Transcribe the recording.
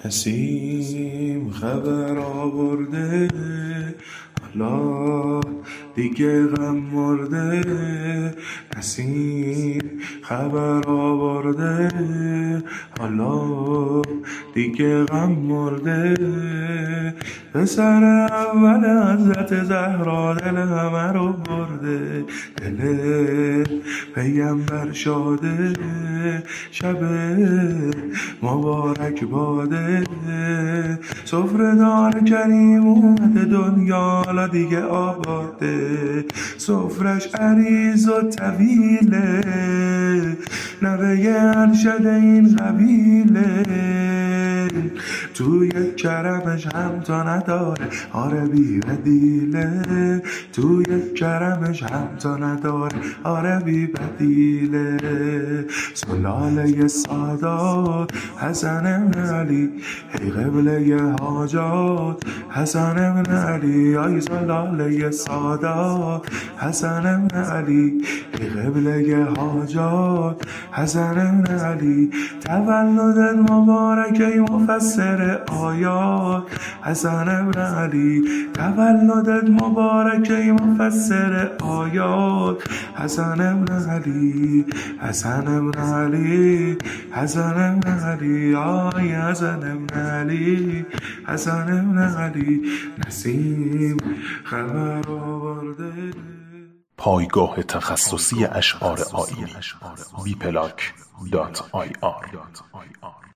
نسیم خبر آورده، حالا دیگه غم مرده. نسیم خبر آورده، حالا دیگه غم مرده. پسر اول حضرت زهرا دل همه رو برده. دل پیغمبر شاده، شب مبارک باده. سفره دار کریم اومده دنیا، حالا دیگه آباده. سفرش عریض و طویله، نوه ارشد این قبیله. توی کرمش هم تا نداره، آره بی بدیله. توی کرمش هم تا نداره، آره بی بدیله. سلاله سادات حسن بن علی، ای قبله حاجات حسن بن علی. آی سلاله سادات حسن بن علی، ای قبله حاجات حسن بن علی. تولدت مبارک ای مفسر آیات حسن بن علی. تولدت مبارک ای مفسر آیات حسن بن علی. حسن بن علی، حسن بن علی، آی حسن بن علی، حسن بن علی. نسیم خبر آورده. پایگاه تخصصی اشعار آیینی bplank.ir